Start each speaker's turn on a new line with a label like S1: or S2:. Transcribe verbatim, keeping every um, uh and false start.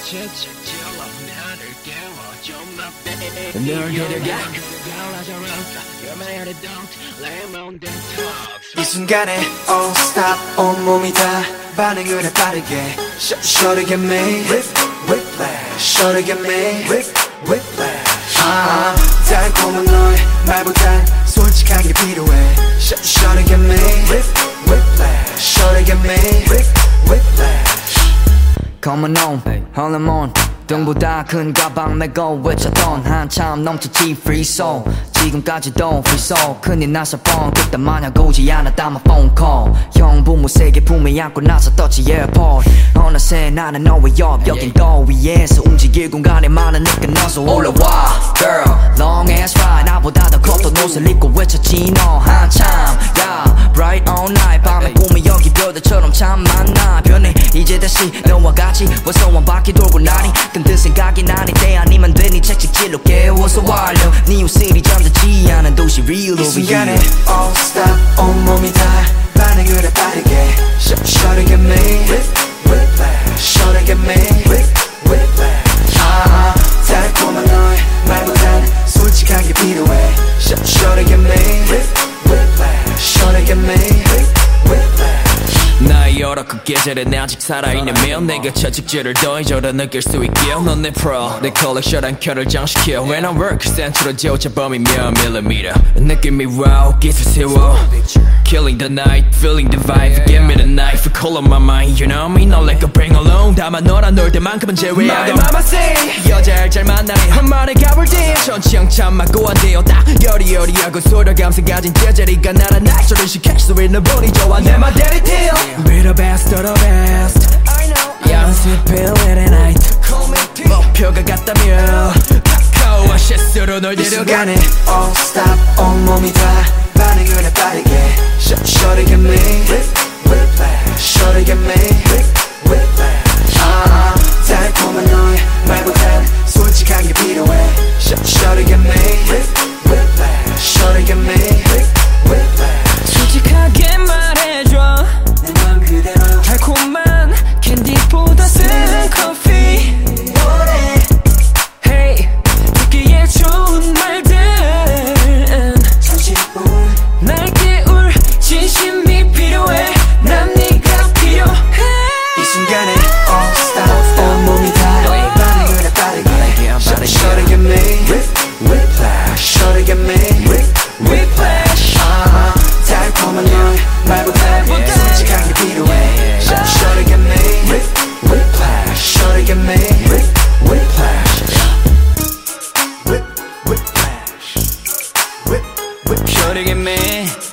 S1: 이 순간에 oh stop 온몸이 다 반응을 해 빠르게 Shorty get me whiplash Shorty get me whiplash 아 달콤한 너의 말보단 솔직하게 필요해 Shorty get me whiplash Shorty get me whiplash
S2: Come on, hormone 등보다 큰 가방 메고 외쳤던 한참 넘쳤지 free soul 지금까지도 free soul 큰일 나서 뻥 그때 마냥 오지 않았다 my phone call 형 부모 세게 품에 안고 나서 떴지 airport 어느새 나는 너의 옆 여긴 더 위에서 움직일 공간에 많으니까 너서 올라와 girl long ass ride 나보다 더 컸던 옷을 입고 외쳤지 너 한참 yeah bright all night 밤에 꿈이 여기 별들처럼 참 많아 변해 이제 다시 너와 같이 와서 한 바퀴 돌고 나니 근데 생각이 나니 때 아니면 되니 책찍질로 깨워서 완료 네 옷들이 잠들지 않은 도시 real over here
S1: 이 순간에 oh stop 온몸이 다 반응을 해 빠르게 Shorty get me whiplash Shorty get me whiplash 아 달콤한 너의 말보단 솔직하게 필요해 Shorty get me whiplash Shorty get me whiplash
S3: 나의 여러 그 계절에 내 아직 살아있냐면 내가 채찍질을 더 이저려 느낄 수 있게 넌 내 프로 내 컬렉션한 켜를 장식해 When I work 센트로 저범이면 밀리미터 느낌이 wow 기술 세워 Killing the night, feeling the vibe Give me the knife, call on my mind You know me, not like a bring alone 다만 너랑 놀 때만큼은 제외하고 My mama say 여자를 잘 만나니 한 마리 가볼 때 천치형 참 맞고 한대요 딱 여리여리하고 소려감성 가진 제자리가 나란 낙서를 시킬 수 있는 분이 좋아 내 맘 대리 till Be the best of the best I know 연습해 late at night 목표가 같다며 카카오와 실수로 널 데려가
S1: 이 순간에 oh stop 온몸이 다 반응을 해 빠르게 Shorty get me whiplash Shorty get me whiplash 아 달콤한 너의 말보단 솔직하게 필요해 Shorty get me whiplash Shorty get me whiplash
S3: 솔직하게 말해줘
S1: 내 맘 그대로
S3: 달콤한 캔디보다 쓴 커피 Hey 듣기에 좋은 말들
S1: 잠시뿐
S3: 날 깨울 진심이 필요해 난 네가 필요해
S1: 이 순간에 oh stop 온몸이 다 반응을 해 빠르게 Shorty get me whiplash Shorty get me whiplash 아 달콤한 너의 말보다 솔직하게 필요해 Shorty get me whiplash Shorty get me whiplash Whip whiplash Whip whip
S3: Shorty get me